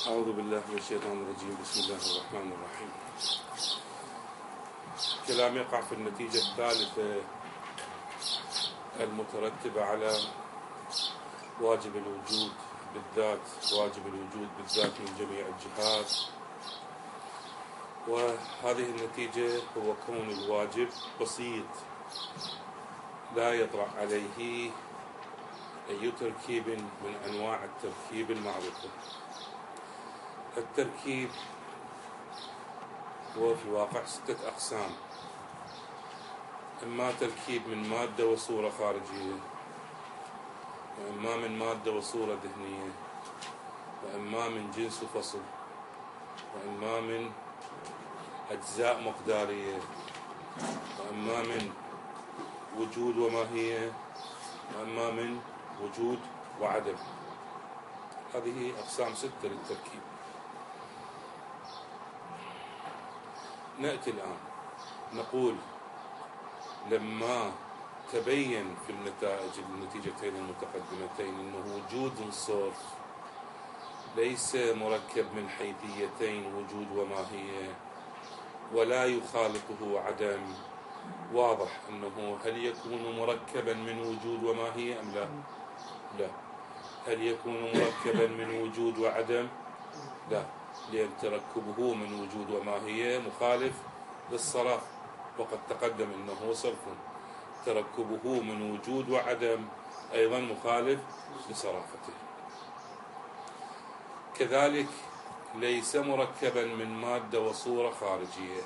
أعوذ بالله من الشيطان الرجيم. بسم الله الرحمن الرحيم. كلام يقع في النتيجة الثالثة المترتبة على واجب الوجود بالذات، واجب الوجود بالذات من جميع الجهات. وهذه النتيجة هو كون الواجب بسيط لا يطرأ عليه أي تركيب من أنواع التركيب المعروفة. التركيب هو في الواقع 6 أقسام: إما تركيب من مادة وصورة خارجية، وإما من مادة وصورة ذهنية، وإما من جنس وفصل، وإما من أجزاء مقدارية، وإما من وجود وماهية، وإما من وجود وعدم. هذه أقسام 6 للتركيب. نأتي الآن نقول لما تبين في النتيجتين المتقدمتين أنه وجود صرف ليس مركب من حيثيتين وجود وماهية ولا يخالطه عدم، واضح أنه هل يكون مركبا من وجود وماهية أم لا؟ لا. هل يكون مركبا من وجود وعدم؟ لا، لأن تركبه من وجود وماهية مخالف للصرف، وقد تقدم أنه صرف. تركبه من وجود وعدم أيضا مخالف لصرافته. كذلك ليس مركبا من مادة وصورة خارجية.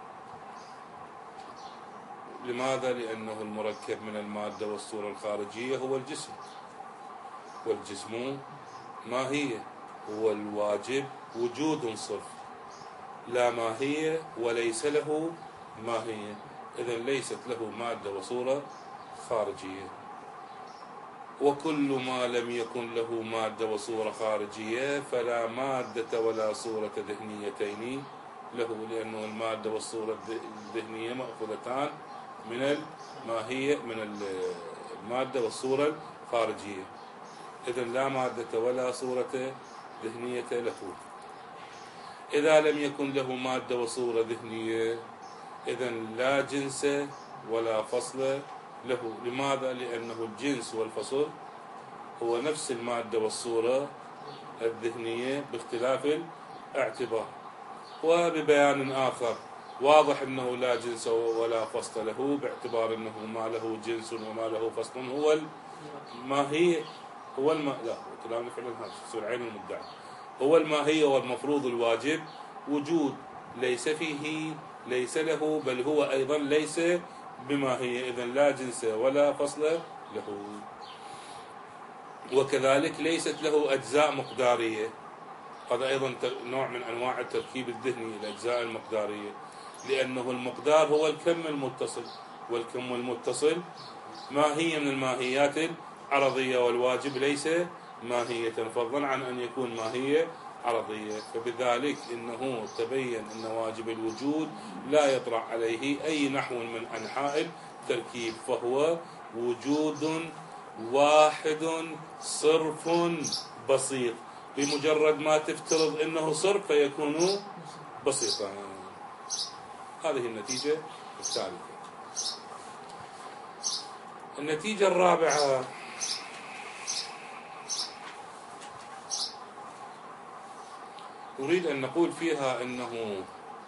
لماذا؟ لأنه المركب من المادة والصورة الخارجية هو الجسم، والجسم ماهية، هو الواجب وجود صرف لا ماهية وليس له ماهية، إذن ليست له مادة وصورة خارجية. وكل ما لم يكن له مادة وصورة خارجية فلا مادة ولا صورة ذهنيتين له، لأنه المادة والصورة الذهنية مأخوذتان من الماهية، من المادة والصورة الخارجية، إذن لا مادة ولا صورة ذهنية له. إذا لم يكن له مادة وصورة ذهنية إذن لا جنس ولا فصل له. لماذا؟ لأنه الجنس والفصل هو نفس المادة والصورة الذهنية باختلاف الاعتبار. وببيان آخر واضح أنه لا جنس ولا فصل له باعتبار أنه ما له جنس وما له فصل هو الماهية، هو لا كلام فعلا هذا سورة عين المدعي، هو الماهية والمفروض الواجب وجود ليس فيه، ليس له، بل هو أيضا ليس بماهية، إذن لا جنس ولا فصل له. وكذلك ليست له أجزاء مقدارية، هذا أيضا نوع من أنواع التركيب الذهني، الأجزاء المقدارية، لأنه المقدار هو الكم المتصل، والكم المتصل ماهية من الماهيات العرضية، والواجب ليس ماهية فضلا عن أن يكون ماهية عرضية. فبذلك إنه تبين أن واجب الوجود لا يطرأ عليه أي نحو من أنحاء التركيب، فهو وجود واحد صرف بسيط. بمجرد ما تفترض أنه صرف فيكون بسيطا. هذه النتيجة الثالثة. النتيجة الرابعة نريد أن نقول فيها أنه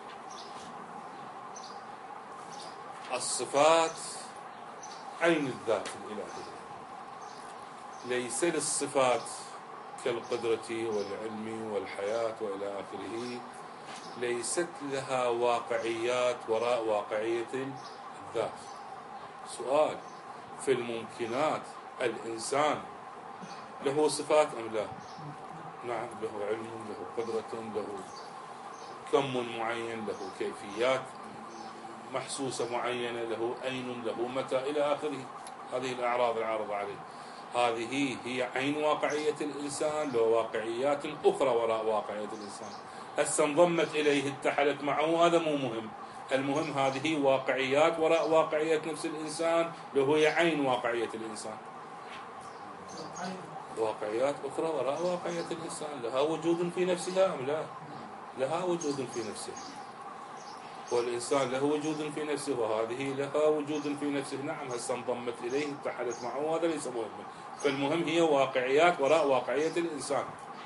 الصفات عين الذات الإلهية، ليس للصفات كالقدرة والعلم والحياة وإلى آخره، ليست لها واقعيات وراء واقعية الذات. سؤال: في الممكنات الإنسان له صفات أم لا؟ نعم، له علم، له قدرة، له كم معين، له كيفيات محسوسة معينة، له أين، له متى إلى آخره. هذه الأعراض العارضة عليه، هذه هي عين واقعية الإنسان، له واقعيات أخرى وراء واقعية الإنسان. هسه انضمت إليه اتحدت معه، هذا مو مهم. المهم هذه واقعيات وراء واقعية نفس الإنسان، له هي عين واقعية الإنسان. واقعيات أخرى وراء واقعية الإنسان، لها وجود في نفسها أم لا؟ لها وجود في نفسها، والإنسان له وجود في نفسه وهذه لها وجود في نفسه. نعم هسه انضمت إليه اتحدت معه وهذا ليس مهما، فالمهم هي واقعيات وراء واقعية الإنسان.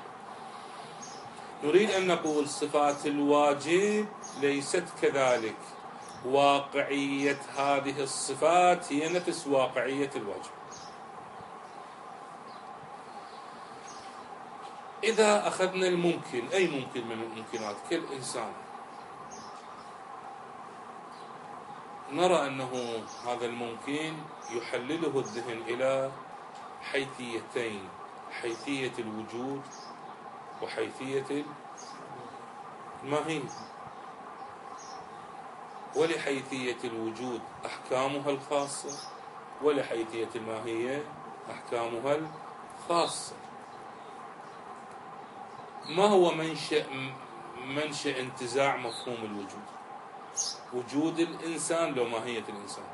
نريد أن نقول صفات الواجب ليست كذلك، واقعية هذه الصفات هي نفس واقعية الواجب. إذا أخذنا الممكن، أي ممكن من الممكنات كالإنسان، نرى أنه هذا الممكن يحلله الذهن إلى حيثيتين: حيثية الوجود وحيثية الماهية. ولحيثية الوجود أحكامها الخاصة، ولحيثية الماهية أحكامها الخاصة. ما هو منشأ انتزاع مفهوم الوجود؟ وجود الإنسان لو ماهية الإنسان؟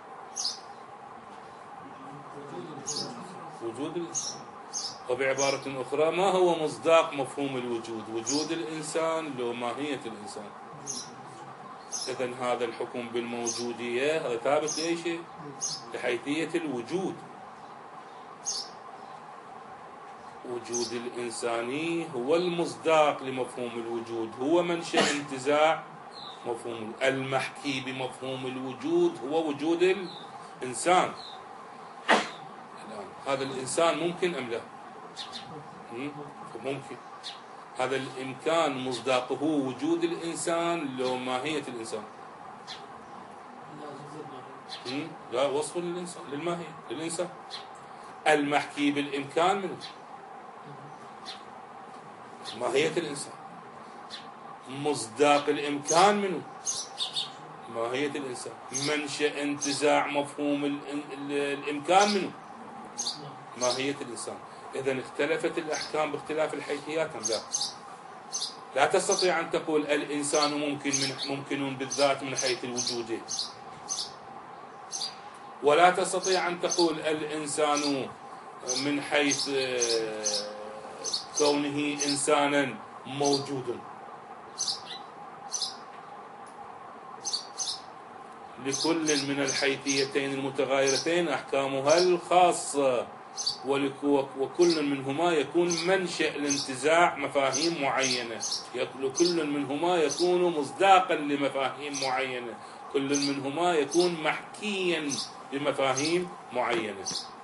وجود الإنسان. وبعبارة أخرى، ما هو مصداق مفهوم الوجود؟ وجود الإنسان لو ماهية الإنسان. إذن هذا الحكم بالموجودية هذا ثابت لأي شيء؟ لحيثية الوجود. وجود الإنساني هو المصداق لمفهوم الوجود، هو منشأ انتزاع مفهوم. المحكي بمفهوم الوجود هو وجود الإنسان. الآن هذا الإنسان ممكن أم لا؟ ممكن. هذا الإمكان مصداقه وجود الإنسان لو ماهية الإنسان. لا وصف للإنسان، للماهية للإنسان. المحكي بالإمكان منه ماهية الإنسان. مصداق الإمكان منه ماهية الإنسان. منشأ انتزاع مفهوم الإمكان منه ماهية الإنسان. إذن اختلفت الأحكام باختلاف الحيثيات أم لا؟ لا تستطيع أن تقول الإنسان ممكن بالذات من حيث الوجود، ولا تستطيع أن تقول الإنسان من حيث كونه إنسانا موجودا. لكل من الحيثيتين المتغايرتين أحكامها الخاصة، وكل منهما يكون منشأ لانتزاع مفاهيم معينة، كل منهما يكون مصداقا لمفاهيم معينة، كل منهما يكون محكيا بمفاهيم معينة.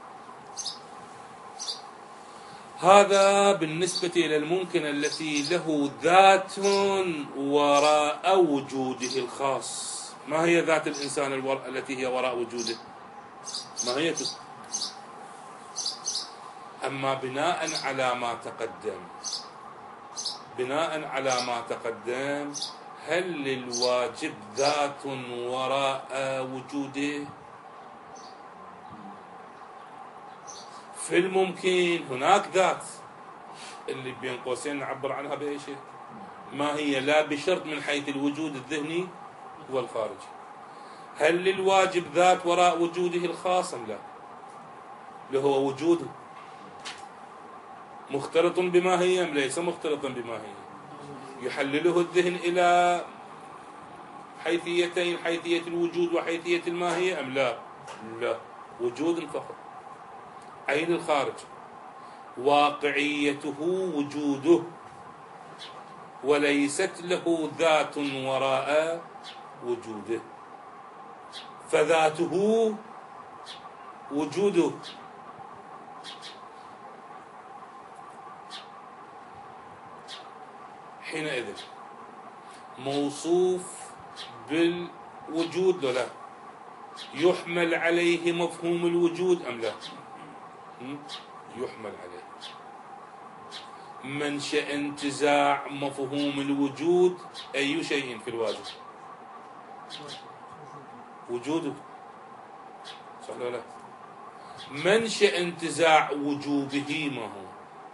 هذا بالنسبة إلى الممكن التي له ذات وراء وجوده الخاص. ما هي ذات الإنسان التي هي وراء وجوده؟ ماهيته. أما بناء على ما تقدم، هل للواجب ذات وراء وجوده؟ في الممكن هناك ذات اللي بين قوسين نعبر عنها بأي شيء، ما هي لا بشرط من حيث الوجود الذهني والخارجي. هل للواجب ذات وراء وجوده الخاص أم لا؟ اللي هو وجوده مختلط بماهية أم ليس مختلطا بماهية؟ يحلله الذهن إلى حيثيتين: حيثية الوجود وحيثية الماهية أم لا؟ لا، وجود فقط. عين الخارج واقعيته وجوده، وليست له ذات وراء وجوده، فذاته وجوده. حينئذ موصوف بالوجود لا يحمل عليه مفهوم الوجود أم لا؟ يحمل عليه. منشأ انتزاع مفهوم الوجود أي شيء في الواجب؟ وجوده، صح ولا لا؟ منشأ انتزاع وجوبه ما هو؟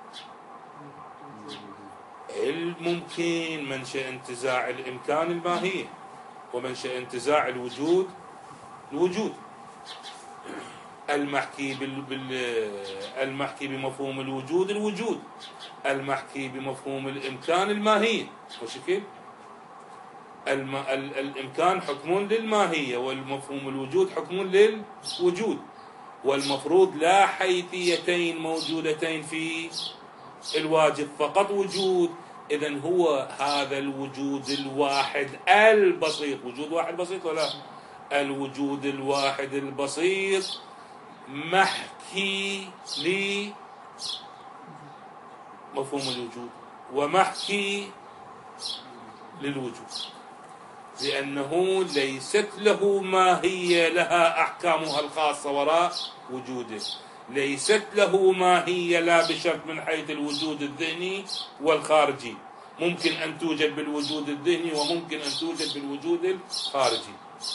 الممكن. منشأ انتزاع الإمكان الماهية، ومنشأ انتزاع الوجود الوجود. المحكي بمفهوم الوجود الوجود، المحكي بمفهوم الإمكان الماهية. وشكل الإمكان حكم للماهية، والمفهوم الوجود حكم للوجود، والمفروض لا حيثيتين موجودتين في الواجب، فقط وجود. إذن هو هذا الوجود الواحد البسيط، وجود واحد بسيط ولا؟ الوجود الواحد البسيط محكي لمفهوم الوجود ومحكي للوجود، لأنه ليست له ماهية لها أحكامها الخاصة وراء وجوده، ليست له ماهية لا بشرط من حيث الوجود الذهني والخارجي، ممكن أن توجد بالوجود الذهني وممكن أن توجد بالوجود الخارجي.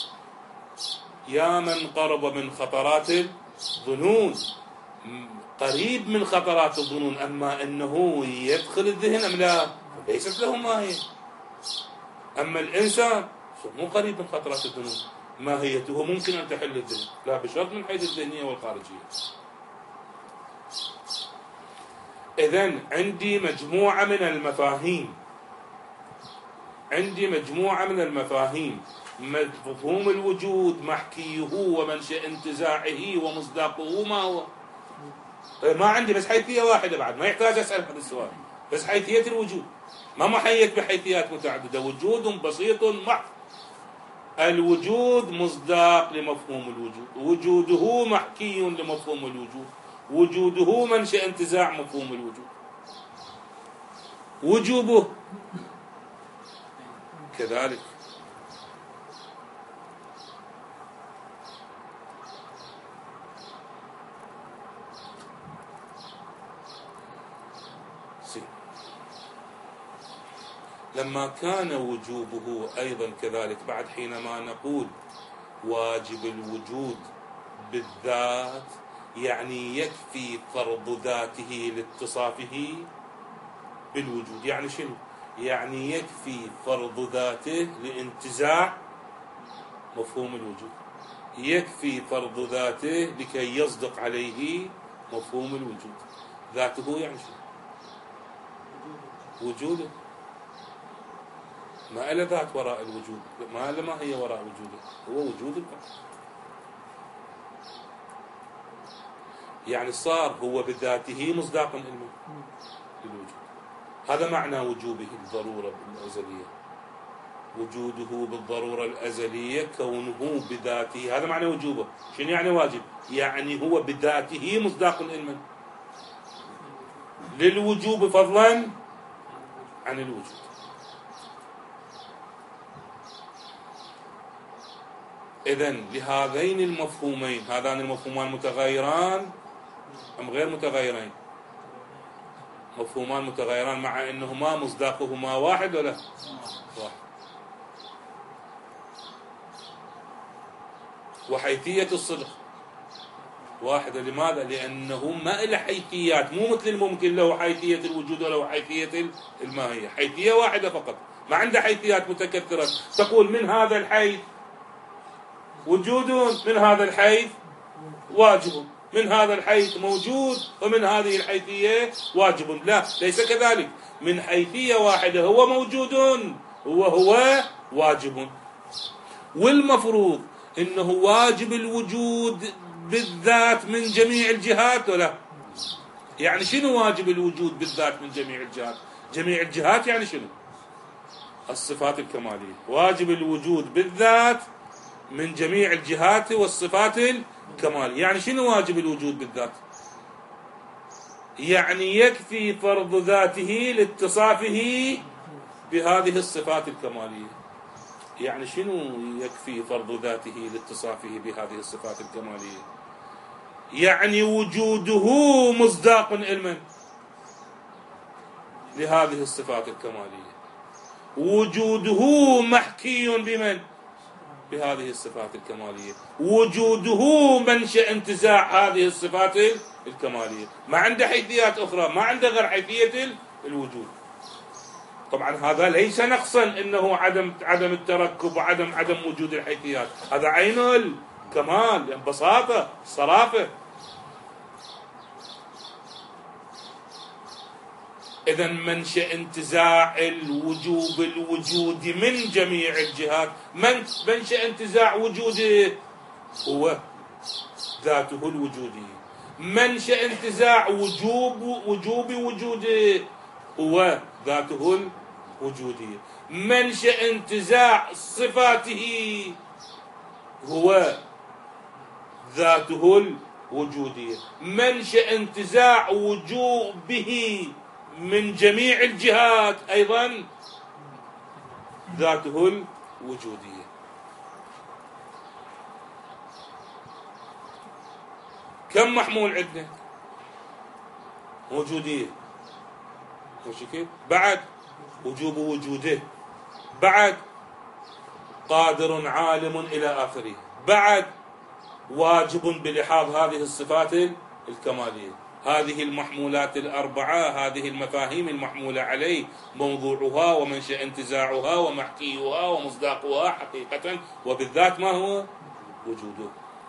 يا من قرب من خطرات الظنون، قريب من خطرات الظنون، أما أنه يدخل الذهن أم لا، ليست له ماهية. أما الإنسان مو قريب من خطرات الظنون، ماهيته ممكن أن تحل الذهن لا بشرط من حيث الذهنية والخارجية. إذن عندي مجموعة من المفاهيم، مفهوم الوجود محكيه ومنشأ انتزاعه ومصداقه ما هو؟ ما عندي بس حيثية واحدة، بعد ما يحتاج أسأل هذا السؤال، بس حيثية الوجود، ما محيط بحيثيات متعددة، وجود بسيط محض. الوجود مصداق لمفهوم الوجود، وجوده محكي لمفهوم الوجود، وجوده منشأ انتزاع مفهوم الوجود، وجوبه كذلك. لما كان وجوبه أيضا كذلك، بعد حينما نقول واجب الوجود بالذات، يعني يكفي فرض ذاته لاتصافه بالوجود. يعني شنو؟ يعني يكفي فرض ذاته لانتزاع مفهوم الوجود، يكفي فرض ذاته لكي يصدق عليه مفهوم الوجود. ذاته يعني شنو؟ وجوده، ما إلى ذات وراء الوجود، ما هي وراء وجوده، هو وجود الفقط. يعني صار هو بذاته مصداقا للوجود. هذا معنى وجوبه الضرورة الأزلية، وجوده بالضرورة الأزلية، كونه بذاته، هذا معنى وجوبه. شنو يعني واجب؟ يعني هو بذاته مصداق للوجوب فضلا عن الوجود. إذن لهذين المفهومين، هذان المفهومان متغيران أم غير متغيرين؟ مفهومان متغيران، مع أنهما مصداقهما واحد ولا واحد. وحيثية الصدق واحدة. لماذا؟ لأنه ما له حيثيات، مو مثل الممكن له حيثية الوجود وله حيثية الماهية، حيثية واحدة فقط، ما عنده حيثيات متكثرة. تقول من هذا الحيث وجود، من هذا الحيث واجب، من هذا الحيث موجود، ومن هذه الحيثية واجب. لا، ليس كذلك. من حيثية واحدة هو موجود وهو واجب. والمفروض إنه واجب الوجود بالذات من جميع الجهات ولا؟ يعني شنو واجب الوجود بالذات من جميع الجهات؟ جميع الجهات يعني شنو؟ الصفات الكمالية. واجب الوجود بالذات من جميع الجهات والصفات الكمالية. يعني شنو واجب الوجود بالذات؟ يعني يكفي فرض ذاته لاتصافه بهذه الصفات الكمالية. يعني شنو يكفي فرض ذاته لاتصافه بهذه الصفات الكمالية؟ يعني وجوده مصداق علما لهذه الصفات الكمالية، وجوده محكي بمن؟ بهذه الصفات الكمالية، وجوده منشأ انتزاع هذه الصفات الكمالية. ما عنده حيثيات أخرى، ما عنده غير حيثية الوجود. طبعا هذا ليس نقصا، إنه عدم التركب وعدم وجود الحيثيات، هذا عين كمال، بساطة، صرافة. إذا منشأ انتزاع الوجوب الوجودي من جميع الجهات، منشأ انتزاع وجوده هو ذاته الوجودية. منشأ انتزاع وجوب وجوده هو ذاته الوجودية. منشأ انتزاع صفاته هو ذاته الوجودية. منشأ انتزاع وجوبه من جميع الجهات أيضا ذاته الوجودية. كم محمول عندنا؟ وجودية، مش كيف؟ بعد وجوب وجوده، بعد قادر عالم إلى آخره، بعد واجب بلحاظ هذه الصفات الكمالية. هذه المحمولات الأربعة، هذه المفاهيم المحمولة عليه، موضوعها ومنشأ انتزاعها ومحكيها ومصداقها حقيقة وبالذات ما هو وجوده.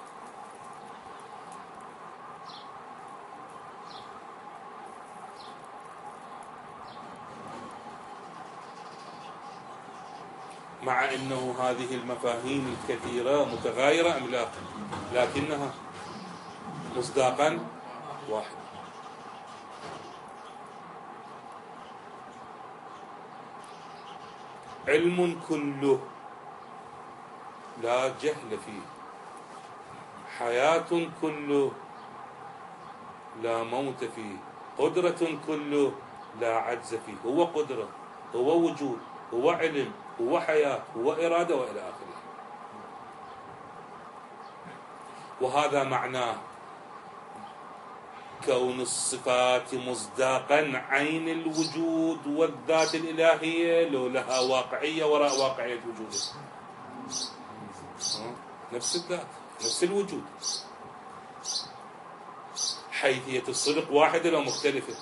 مع أنه هذه المفاهيم الكثيرة متغايرة أم لا، لكنها مصداقا واحد. علم كله لا جهل فيه، حياة كله لا موت فيه، قدرة كله لا عجز فيه. هو قدرة، هو وجود، هو علم، هو حياة، هو إرادة وإلى آخره. وهذا معناه كون الصفات مصداقا عين الوجود والذات الإلهية، لو لها واقعية وراء واقعية وجوده. نفس الذات، نفس الوجود. حيثية الصدق واحدة لو مختلفة.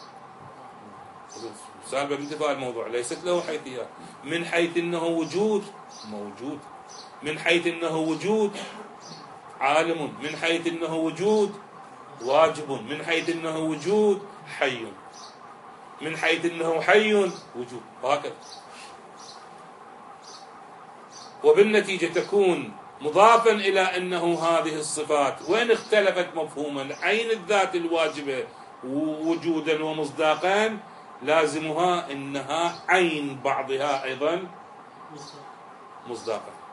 سالبة بانتفاء الموضوع ليست له حيثيات. من حيث انه وجود موجود، من حيث انه وجود عالم، من حيث انه وجود واجب، من حيث انه وجود حي، من حيث انه حي وجود، وهكذا. وبالنتيجة تكون مضافا إلى أنه هذه الصفات وإن اختلفت مفهوما عين الذات الواجبة وجودا ومصداقا، لازمها أنها عين بعضها أيضا مصداقا.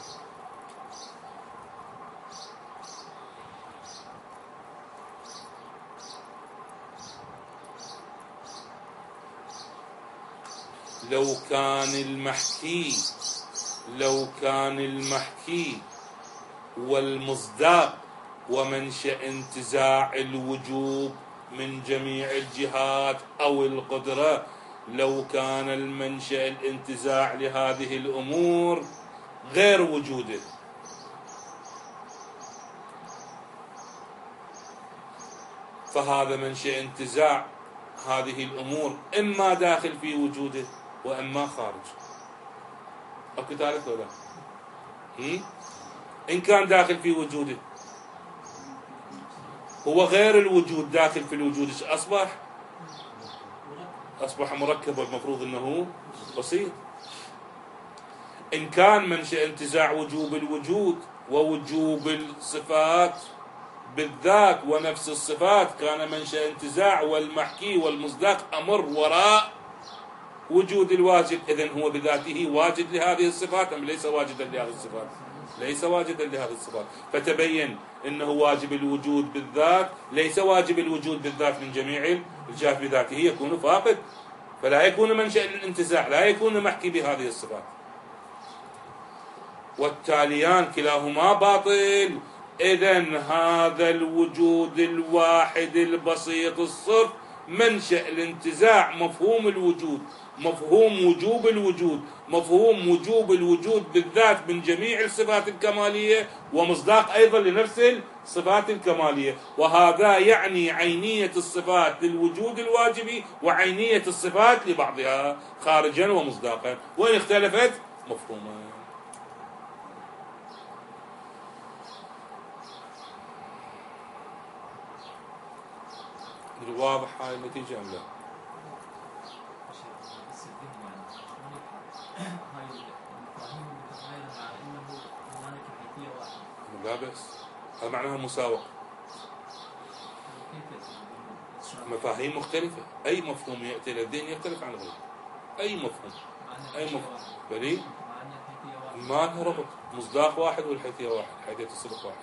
لو كان المحكي والمصداق ومنشأ انتزاع الوجوب من جميع الجهات أو القدرة، لو كان المنشأ الانتزاع لهذه الأمور غير وجوده، فهذا منشأ انتزاع هذه الأمور إما داخل في وجوده وإما خارج. أكو ثالث ولا؟ إن كان داخل في وجوده هو غير الوجود داخل في الوجود، أصبح مركب، والمفروض أنه بسيط. إن كان منشأ انتزاع وجوب الوجود ووجوب الصفات بالذات ونفس الصفات كان منشأ انتزاع والمحكي والمصداق أمر وراء وجود الواجب، إذن هو بذاته واجد لهذه الصفات أم ليس واجدا لهذه الصفات؟ ليس واجدا لهذه الصفات. فتبين أنه واجب الوجود بالذات ليس واجب الوجود بالذات من جميع الجهات، بذاته يكون فاقد، فلا يكون منشأ الانتزاع، لا يكون محكي بهذه الصفات. والتاليان كلاهما باطل. إذن هذا الوجود الواحد البسيط الصرف منشأ الانتزاع مفهوم الوجود، مفهوم وجوب الوجود، مفهوم وجوب الوجود بالذات من جميع الصفات الكمالية، ومصداق أيضا لنفس الصفات الكمالية. وهذا يعني عينية الصفات للوجود الواجبي وعينية الصفات لبعضها خارجا ومصداقا، وإن اختلفت مفهوما. واضح هاي النتيجة أم لا؟ لا بأس، هذا معناها مساواة. مفاهيم مختلفة، أي مفهوم يأتي إلى الذهن يختلف عن غيره. أي مفهوم، أي مفهوم بلي ما لها ربط، مصداق واحد والحيثية واحد، حيثية الصدق واحد.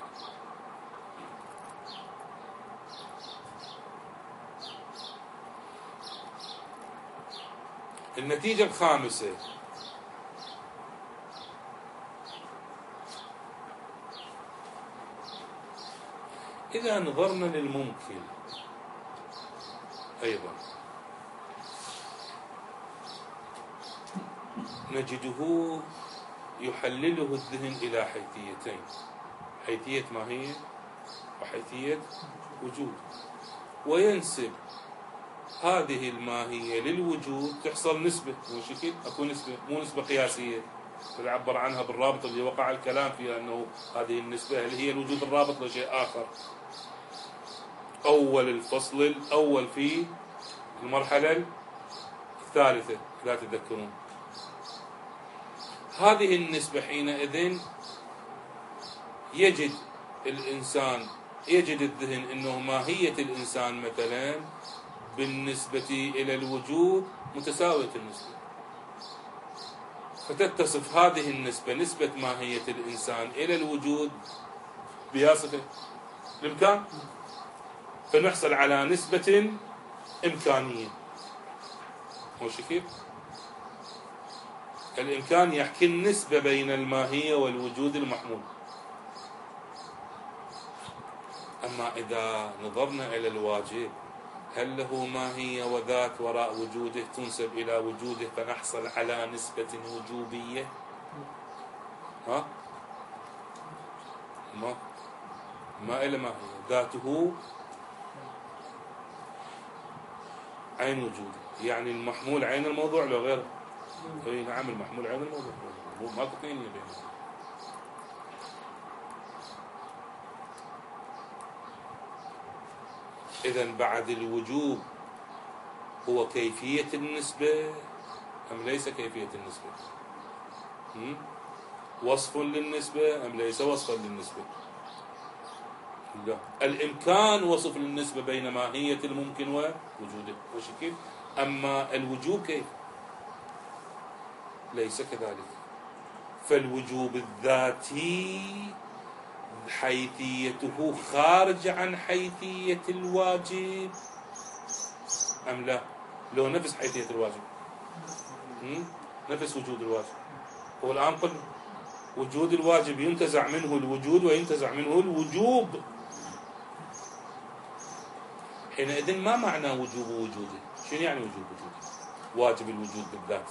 النتيجة الخامسة: إذا نظرنا للممكن أيضا نجده يحلله الذهن إلى حيثيتين: حيثية ماهية وحيثية وجود، وينسب هذه الماهية للوجود. تحصل نسبة، مو شكل أكو نسبة، مو نسبة قياسية يعبر عنها بالرابط اللي وقع الكلام فيها، أنه هذه النسبة هل هي الوجود الرابط لشيء آخر. أول الفصل الأول في المرحلة الثالثة لا تذكرون. هذه النسبة حينئذ يجد الإنسان، يجد الذهن أنه ماهية الإنسان مثلا بالنسبة إلى الوجود متساوية النسبة، فتتصف هذه النسبة، نسبة ماهية الإنسان إلى الوجود، بها صفة الإمكان، فنحصل على نسبة إمكانية. مو كيف؟ الإمكان يحكي النسبة بين الماهية والوجود المحمول. أما إذا نظرنا إلى الواجب، هل له ماهية وذات وراء وجوده تنسب إلى وجوده فنحصل على نسبة وجوبية؟ ها؟ ما إلى ماهية، ذاته عين وجوده، يعني المحمول عين الموضوع لو غيره. اي نعم، المحمول عين الموضوع، ماكو اثنين بينهم. إذا بعد الوجوب هو كيفية النسبة أم ليس كيفية النسبة؟ وصف للنسبة أم ليس وصفا للنسبة؟ لا. الإمكان وصف للنسبة بين ماهية الممكن ووجوده وشكل. أما الوجوب كيف؟ ليس كذلك. فالوجوب الذاتي حيثيته خارج عن حيثية الواجب أم لا؟ لو نفس حيثية الواجب، نفس وجود الواجب. هو الآن قلنا وجود الواجب ينتزع منه الوجود وينتزع منه الوجوب. حينئذ ما معنى وجوب وجوده؟ شنو يعني وجوب وجوده؟ واجب الوجود بالذات،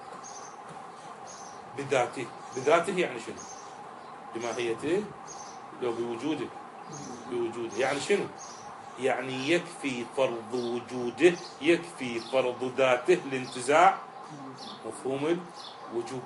بذاته. بذاته يعني شنو؟ بماهيته لو بوجوده؟ بوجوده يعني شنو؟ يعني يكفي فرض وجوده، يكفي فرض ذاته لانتزاع مفهوم الوجوب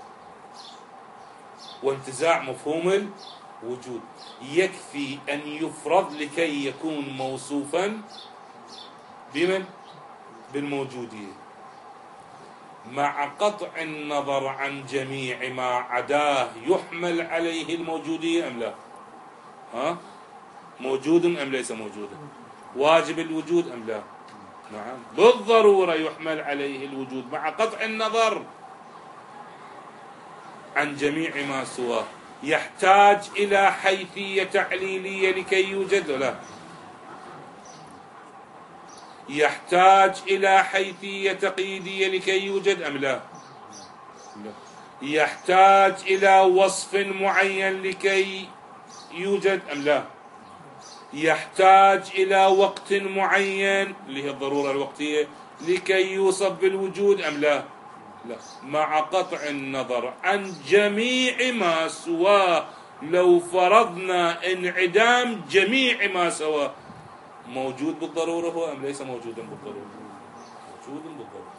وانتزاع مفهوم الوجود. يكفي أن يفرض لكي يكون موصوفا بمن؟ بالموجودية، مع قطع النظر عن جميع ما عداه. يحمل عليه الموجودية أم لا؟ ها؟ موجود أم ليس موجودا؟ واجب الوجود أم لا؟ نعم، بالضرورة يحمل عليه الوجود مع قطع النظر عن جميع ما سواه. يحتاج إلى حيثية تعليلية لكي يوجد لا؟ يحتاج إلى حيثية تقييدية لكي يوجد أم لا؟ لا. يحتاج إلى وصف معين لكي يوجد أم لا؟ يحتاج إلى وقت معين اللي هي الضرورة الوقتية لكي يوصف بالوجود أم لا؟ لا. مع قطع النظر عن جميع ما سواه. لو فرضنا انعدام جميع ما سواه، موجود بالضرورة هو أم ليس موجودا بالضرورة؟ موجود بالضرورة.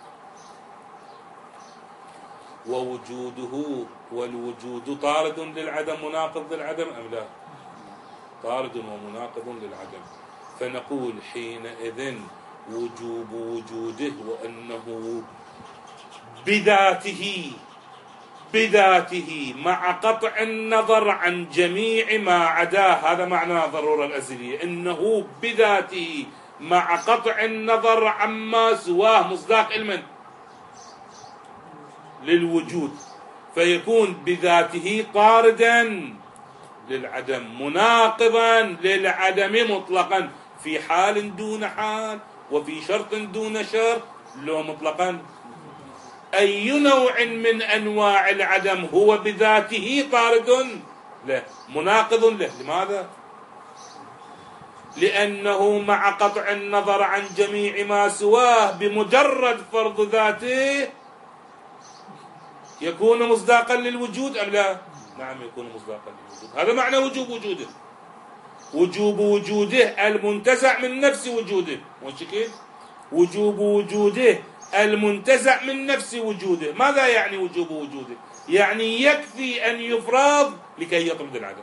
ووجوده والوجود طارد للعدم مناقض للعدم أم لا؟ طارد ومناقض للعدم. فنقول حينئذ وجوب وجوده وأنه بذاته مع قطع النظر عن جميع ما عداه. هذا معنى ضرورة الأزلية، إنه بذاته مع قطع النظر عما سواه مصداق علما للوجود، فيكون بذاته طاردا للعدم مناقضا للعدم مطلقا في حال دون حال وفي شرط دون شرط، لو مطلقا أي نوع من أنواع العدم هو بذاته طارد له مناقض له. لماذا؟ لأنه مع قطع النظر عن جميع ما سواه بمجرد فرض ذاته يكون مصداقا للوجود أم لا؟ نعم يكون مصداقا للوجود. هذا معنى وجوب وجوده. وجوب وجوده المنتزع من نفس وجوده، مشكل وجوب وجوده المنتزع من نفس وجوده. ماذا يعني وجوب وجوده؟ يعني يكفي أن يفرض لكي يطرد العدم،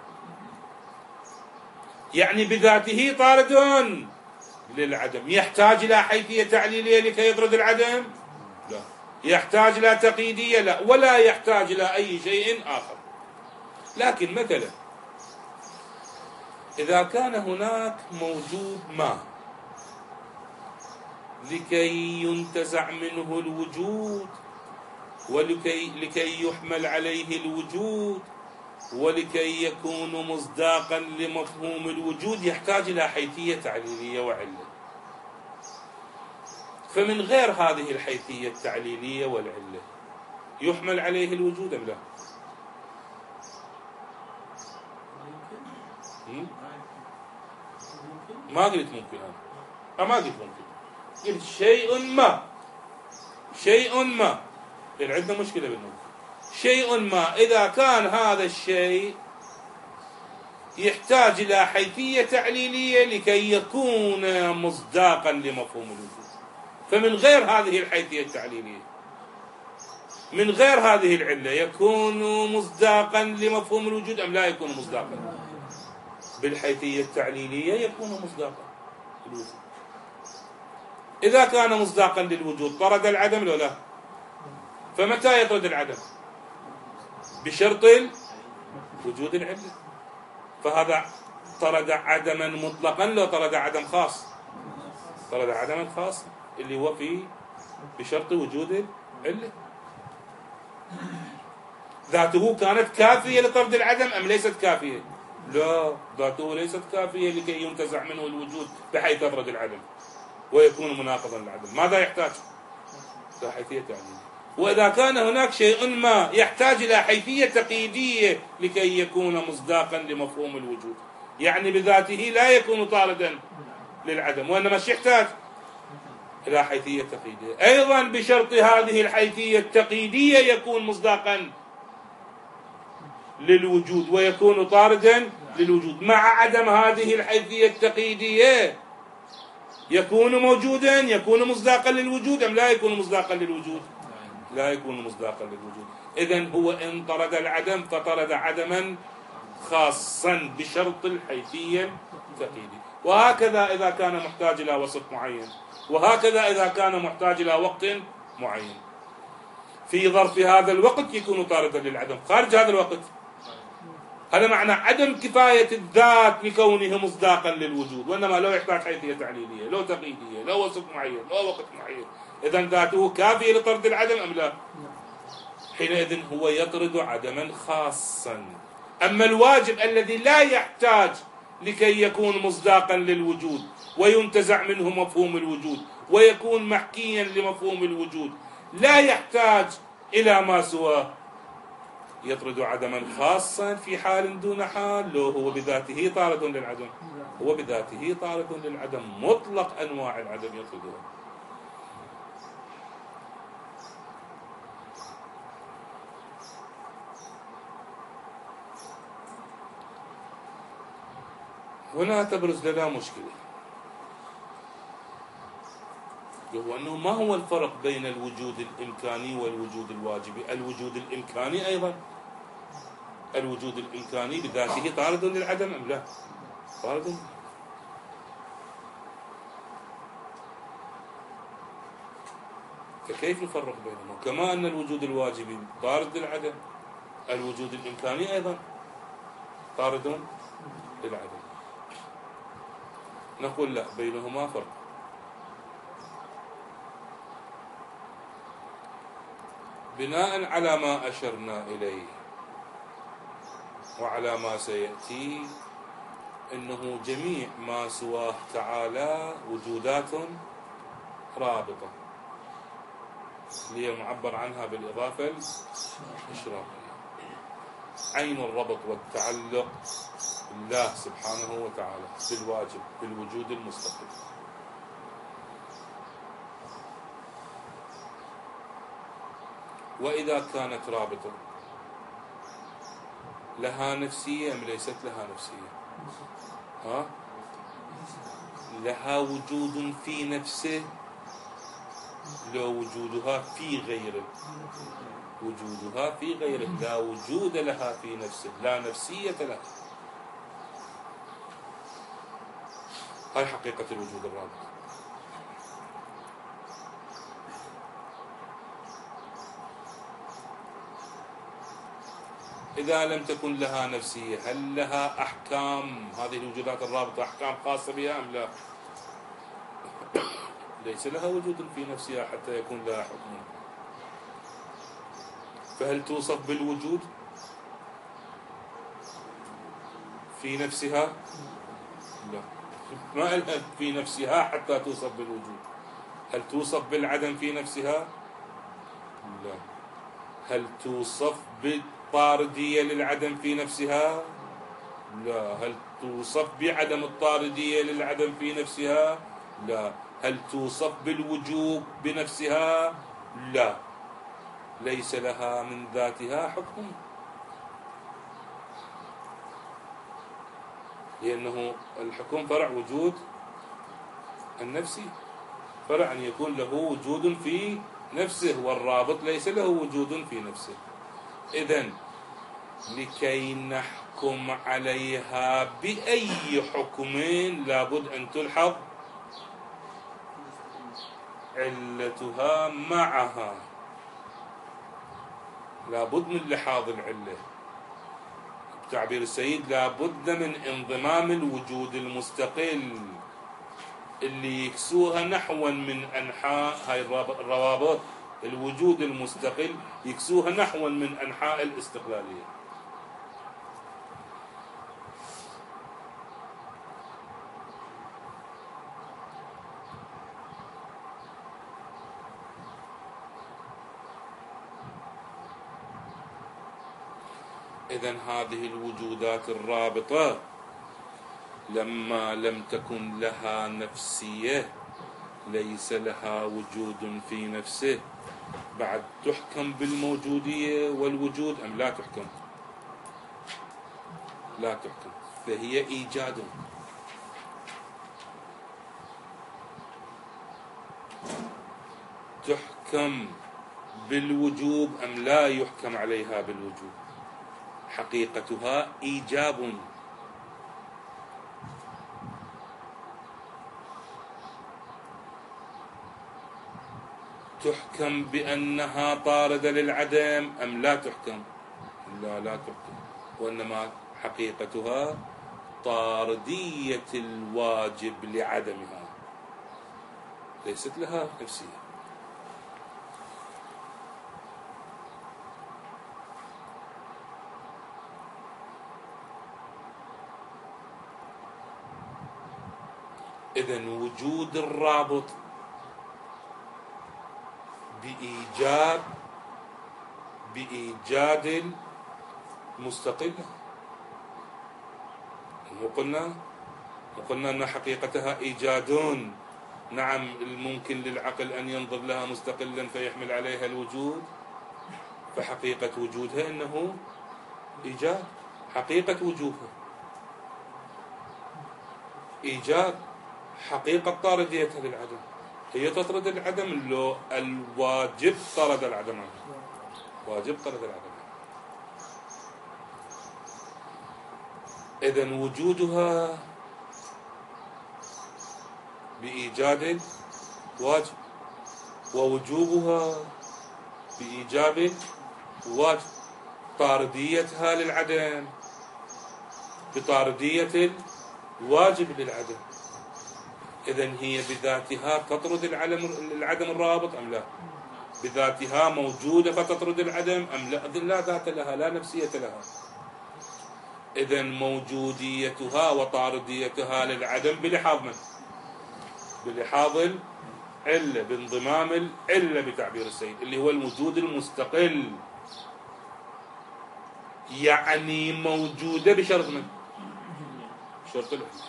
يعني بذاته طارد للعدم. يحتاج إلى حيثية تعليلية لكي يطرد العدم؟ لا. يحتاج إلى تقييدية؟ لا. ولا يحتاج إلى أي شيء آخر. لكن مثلا إذا كان هناك موجود ما لكي ينتزع منه الوجود ولكي يحمل عليه الوجود ولكي يكون مصداقا لمفهوم الوجود يحتاج إلى حيثية تعليلية وعلة. فمن غير هذه الحيثية التعليلية والعلة يحمل عليه الوجود أم لا؟ ما قلت ممكن أنا ما قلت ممكن، قلت شيء ما يعني عندنا مشكلة بالممكن. شيء ما إذا كان هذا الشيء يحتاج إلى حيثية تعليلية لكي يكون مصداقا لمفهوم الوجود، فمن غير هذه الحيثية التعليلية من غير هذه العلة يكون مصداقا لمفهوم الوجود أم لا يكون مصداقا؟ بالحيثية التعليلية يكون مصداقا للوجود. إذا كان مصداقا للوجود طرد العدم لو لا؟ فمتى يطرد العدم؟ بشرط وجود العلة. فهذا طرد عدما مطلقا لو طرد عدم خاص، طرد عدما خاص اللي هو بشرط وجود العلة. ذاته كانت كافية لطرد العدم أم ليست كافية؟ لا، ذاته ليست كافية لكي ينتزع منه الوجود بحيث يطرد العدم ويكون مناقضا للعدم. ماذا يحتاج؟ إلى حيثية تعليلية. وإذا كان هناك شيء ما يحتاج إلى حيثية تقييدية لكي يكون مصداقا لمفهوم الوجود، يعني بذاته لا يكون طاردا للعدم وإنما يحتاج إلى حيثية تقييدية. أيضا بشرط هذه الحيثية التقييدية يكون مصداقا للوجود ويكون طاردا للوجود. مع عدم هذه الحيثية التقييدية يكون موجودا، يكون مصداقا للوجود أم لا يكون مصداقا للوجود؟ لا يكون مصداقا للوجود. إذن هو إن طرد العدم فطرد عدما خاصا بشرط الحيثية التقييدية. وهكذا إذا كان محتاج إلى وصف معين، وهكذا إذا كان محتاج إلى وقت معين. في ظرف هذا الوقت يكون طاردا للعدم، خارج هذا الوقت هذا معنى عدم كفاية الذات لكونه مصداقا للوجود، وإنما لو يحتاج حيثية تعليلية، لو تقييدية، لو وصف معين، لو وقت معين. إذن ذاته كافية لطرد العدم أم لا؟ حينئذ هو يطرد عدما خاصا. أما الواجب الذي لا يحتاج لكي يكون مصداقا للوجود وينتزع منه مفهوم الوجود ويكون محكيا لمفهوم الوجود، لا يحتاج إلى ما سواه، يطرد عدما خاصا في حال دون حال. لو هو بذاته طارد للعدم، هو بذاته طارد للعدم، مطلق أنواع العدم يطردها. هنا تبرز لنا مشكلة، هو أنه ما هو الفرق بين الوجود الإمكاني والوجود الواجبي؟ الوجود الإمكاني أيضا، الوجود الإمكاني بذاته طارد للعدم أم لا؟ طارد. فكيف نفرق بينهما؟ كما أن الوجود الواجبي طارد للعدم، الوجود الإمكاني أيضا طارد للعدم. نقول لا، بينهما فرق. بناء على ما أشرنا إليه وعلى ما سيأتي، إنه جميع ما سواه تعالى وجودات رابطة، هي معبر عنها بالإضافة الإشراقية، عين الربط والتعلق بالله سبحانه وتعالى بالواجب بالوجود المستقل. وإذا كانت رابطة لها نفسية أم ليست لها نفسية؟ لها وجود في نفسه، لو وجودها في غيره، وجودها في غيره، لا وجود لها في نفسه، لا نفسية لها. هاي حقيقة الوجود الرابط. إذا لم تكن لها نفسية، هل لها أحكام؟ هذه الوجودات الرابطة أحكام خاصة بها أم لا؟ ليس لها وجود في نفسها حتى يكون لها حكم. فهل توصف بالوجود في نفسها؟ لا، ما لها في نفسها حتى توصف بالوجود. هل توصف بالعدم في نفسها؟ لا. هل توصف بالطاردية للعدم في نفسها؟ لا. هل توصف بعدم الطاردية للعدم في نفسها؟ لا. هل توصف بالوجوب بنفسها؟ لا. ليس لها من ذاتها حكم، لأنه الحكم فرع وجود النفسي، فرع أن يكون له وجود في نفسه، والرابط ليس له وجود في نفسه. إذن لكي نحكم عليها بأي حكم لابد أن تلحظ علتها معها، لابد من لحاظ العلة. بتعبير السيد لابد من انضمام الوجود المستقل اللي يكسوها نحوا من أنحاء هاي الروابط، الوجود المستقل يكسوها نحوا من أنحاء الاستقلالية. إذن هذه الوجودات الرابطة لما لم تكن لها نفسية، ليس لها وجود في نفسه، بعد تحكم بالموجودية والوجود أم لا تحكم؟ لا تحكم، فهي إيجاد. تحكم بالوجوب أم لا يحكم عليها بالوجوب؟ حقيقتها إيجاب. تحكم بأنها طاردة للعدم أم لا تحكم؟ لا، لا تحكم، وإنما حقيقتها طاردية الواجب لعدمها، ليست لها نفسية. إذن وجود الرابط بإيجاد المستقلة. وقلنا أن حقيقتها إيجاد. نعم، الممكن للعقل أن ينظر لها مستقلا فيحمل عليها الوجود، فحقيقة وجودها أنه إيجاد. حقيقة وجودها إيجاد، حقيقة طارديتها للعدم. هي تطرد العدم لو الواجب طرد العدم عنه، واجب طرد العدم. إذن وجودها بإيجاد الواجب، ووجوبها بإيجاب واجب، طارديتها للعدم بطاردية الواجب للعدم. إذن هي بذاتها تطرد العدم الرابط أم لا؟ بذاتها موجودة فتطرد العدم أم لا؟ إذن لا ذات لها، لا نفسية لها. إذن موجوديتها وطارديتها للعدم بلحاظ من؟ بلحاظ العلة، بانضمام العلة بتعبير السيد، اللي هو الوجود المستقل. يعني موجودة بشرط من؟ شرط العلة.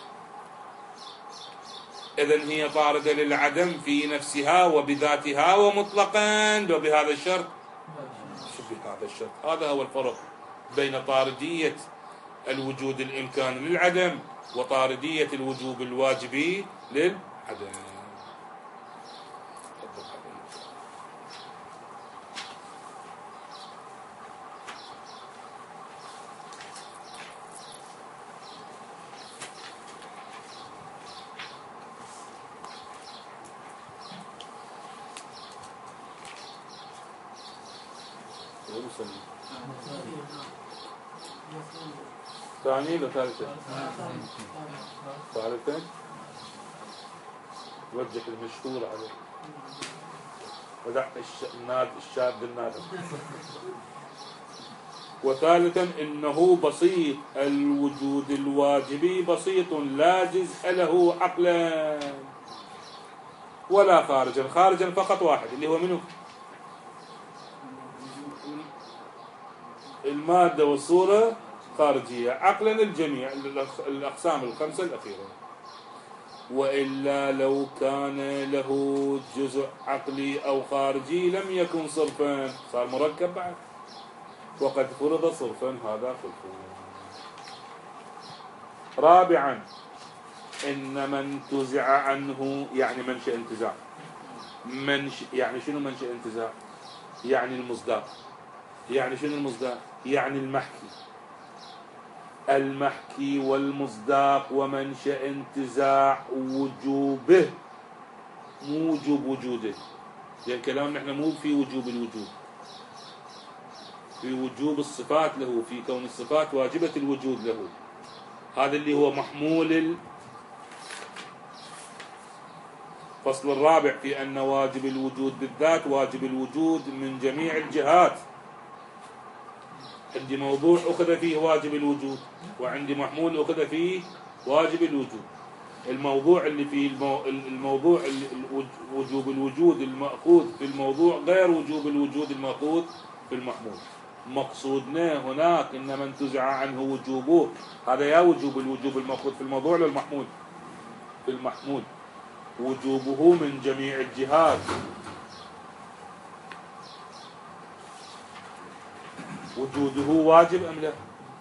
إذن هي طاردة للعدم في نفسها وبذاتها ومطلقا بهذا الشرط. شو بهذا الشرط؟ هذا هو الفرق بين طاردية الوجود الإمكاني للعدم وطاردية الوجوب الواجبي للعدم. ثاني ولا ثالثة؟ ثالثة وجه المشهور عليه ودع الشاذ النادر. وثالثا إنه بسيط، الوجود الواجبي بسيط لا جزء له عقلا ولا خارجا، خارجا فقط واحد اللي هو منه؟ المادة والصورة خارجية، عقلا الجميع الأقسام الخمسة الأخيرة. وإلا لو كان له جزء عقلي أو خارجي لم يكن صرفا، صار مركب بعد، وقد فرض صرفا هذا خلفه. رابعا إن من انتزع عنه، يعني منشأ انتزاع، يعني شنو منشأ انتزاع؟ يعني المصداق. يعني شنو المصداق؟ يعني المحكي والمصداق ومنشأ انتزاع وجوبه موجب وجوده. يعني كلامنا احنا مو في وجوب الوجود، في وجوب الصفات له، في كون الصفات واجبة الوجود له. هذا اللي هو محمول الفصل الرابع في أن واجب الوجود بالذات واجب الوجود من جميع الجهات. عندي موضوع أخذ فيه واجب الوجود، وعندي محمول أخذ فيه واجب الوجود. الموضوع اللي فيه الموضوع وجوب الوجود المأخوذ في الموضوع غير وجوب الوجود المأخوذ في المحمول. مقصودنا هناك إن من انتزع عنه وجوبه، هذا يا وجوب الوجوب المأخوذ في الموضوع ولا المحمول؟ في المحمول. وجوبه من جميع الجهات، وجوده واجب أم لا؟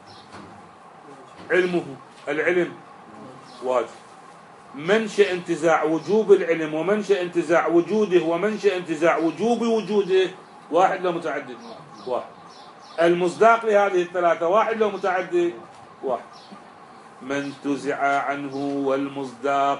العلم واجب. منشأ انتزاع وجوب العلم ومنشأ انتزاع وجوده ومنشأ انتزاع وجوب وجوده واحد لو متعدد؟ واحد. المصداق لهذه الثلاثة واحد لو متعدد؟ واحد. من انتزع عنه والمصداق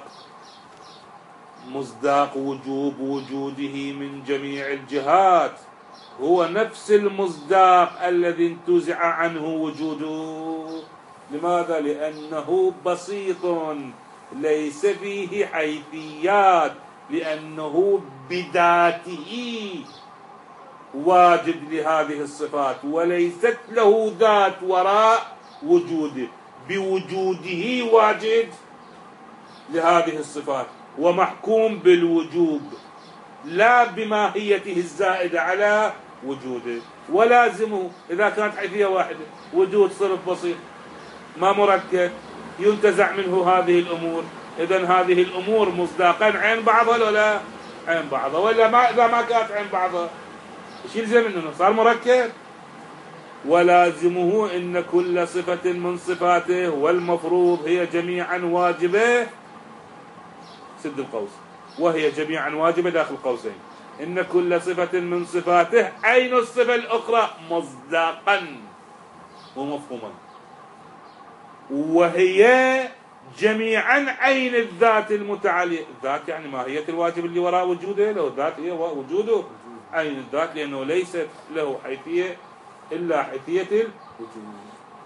مصداق وجوب وجوده من جميع الجهات هو نفس المصداق الذي انتزع عنه وجوده. لماذا؟ لأنه بسيط ليس فيه حيثيات، لأنه بذاته واجد لهذه الصفات وليست له ذات وراء وجوده، بوجوده واجد لهذه الصفات ومحكوم بالوجوب لا بماهيته الزائدة على وجوده. ولازمه إذا كانت حيثية واحدة وجود صرف بسيط ما مركب ينتزع منه هذه الأمور. إذن هذه الأمور مصداقا عين بعضها ولا عين بعضها، ولا ما إذا ما كانت عين بعضها إيش يلزم منه؟ صار مركب. ولازمه إن كل صفة من صفاته والمفروض هي جميعا واجبة، سد القوس، وهي جميعا واجبة داخل قوسين، إن كل صفة من صفاته عين الصفة الأخرى مصداقا ومفهوما، وهي جميعا عين الذات المتعالية. الذات يعني ماهية الواجب اللي وراء وجوده، له الذات هي وجوده عين الذات، لأنه ليست له حيثية إلا حيثية الوجود.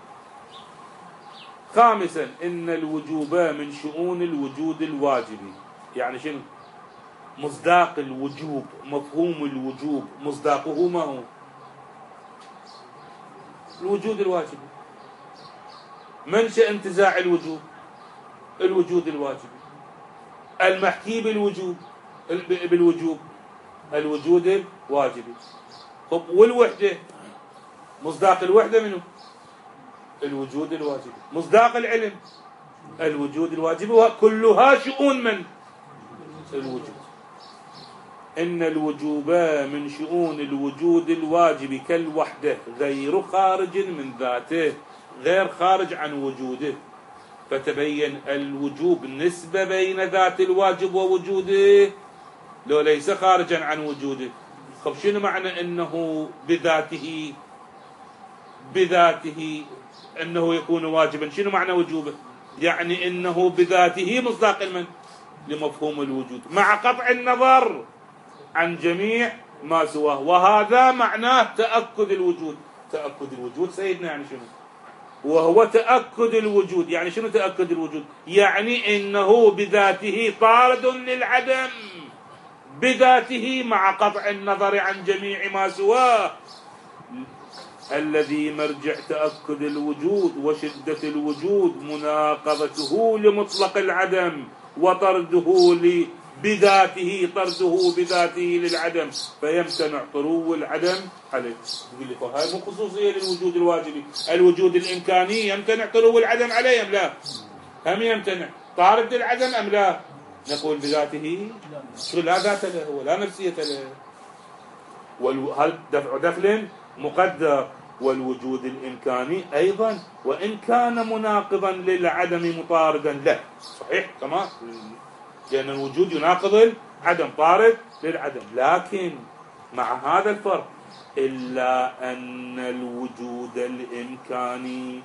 خامسا إن الوجوب من شؤون الوجود الواجبي. يعني شنو مصداق الوجوب؟ مفهوم الوجوب مصداقه ما هو؟ الوجود الواجبي. منشأ انتزاع الوجوب الوجود الواجبي، المحكي بالوجوب الوجود الواجبي. طب والوحدة، مصداق الوحدة منه؟ الوجود الواجبي. مصداق العلم الوجود الواجبي، وكلها شؤون من؟ الوجود. إن الوجوب من شؤون الوجود الواجب كالوحدة غير خارج من ذاته، غير خارج عن وجوده. فتبين الوجوب نسبة بين ذات الواجب ووجوده، لو ليس خارجا عن وجوده. طب شنو معنى انه بذاته انه يكون واجبا؟ شنو معنى وجوبه؟ يعني انه بذاته مصداق المن لمفهوم الوجود، مع قطع النظر عن جميع ما سواه. وهذا معناه تأكد الوجود. تأكد الوجود سيدنا يعني شنو؟ وهو تأكد الوجود. يعني شنو تأكد الوجود؟ يعني انه بذاته طارد للعدم، بذاته مع قطع النظر عن جميع ما سواه. الذي مرجع تأكد الوجود وشدة الوجود مناقضته لمطلق العدم، وطرده بذاته، طرده بذاته للعدم، فيمتنع طرو العدم عليه. يقول لك هاي مو خصوصية للوجود الواجبي، الوجود الإمكاني يمتنع طرو العدم عليه أم لا؟ هم يمتنع طارد العدم أم لا؟ نقول بذاته شو لا ذات له ولا نفسية له. هل دفع دخل مقدر. والوجود الإمكاني أيضا وإن كان مناقضا للعدم مطاردا له، صحيح تمام، لأن الوجود يناقض العدم، طارد للعدم، لكن مع هذا الفرق إلا أن الوجود الإمكاني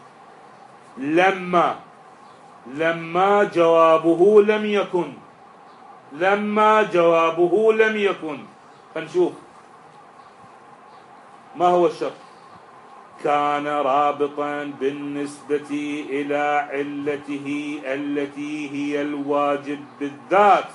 لما جوابه لم يكن فنشوف ما هو الشرط. كان رابطا بالنسبة إلى علته التي هي الواجب بالذات،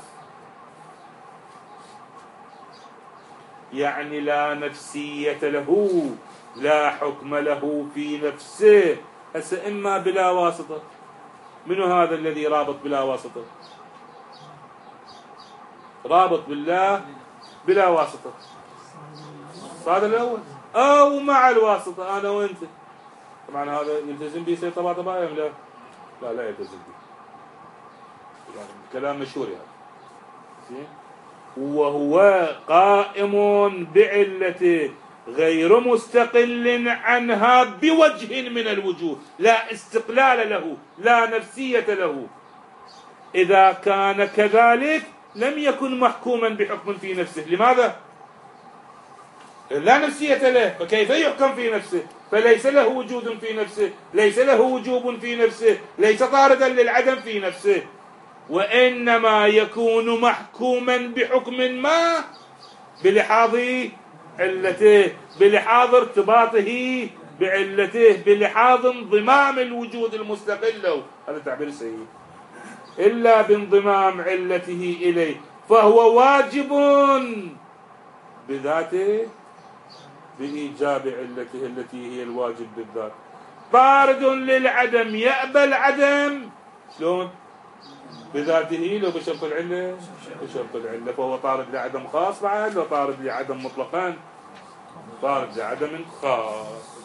يعني لا نفسية له، لا حكم له في نفسه. هسه إما بلا واسطة. منو هذا الذي رابط بلا واسطة؟ رابط بالله بلا واسطة، هذا الأول، أو مع الواسطة أنا وأنت. طبعا هذا يلتزم به سيد طباطبائي أم لا؟ لا يلتزم به، يعني كلام مشهور يعني. وهو قائم بعلته غير مستقل عنها بوجه من الوجوه، لا استقلال له، لا نفسية له. إذا كان كذلك لم يكن محكوما بحكم في نفسه. لماذا؟ لا نفسية له، فكيف يحكم في نفسه؟ فليس له وجود في نفسه، ليس له وجوب في نفسه، ليس طاردا للعدم في نفسه، وإنما يكون محكوما بحكم ما بلحاظ علته، بلحاظ ارتباطه بعلته، بلحاظ انضمام الوجود المستقل له. هذا تعبير سيء. إلا بانضمام علته إليه فهو واجب بذاته بإيجاب علته التي هي الواجب بالذات، طارد للعدم، يأبى العدم. شلون؟ بذاته لو بشرط العلة، بشرط العلة، فهو طارد لعدم خاص بعد، وطارد لعدم مطلقا، طارد لعدم خاص.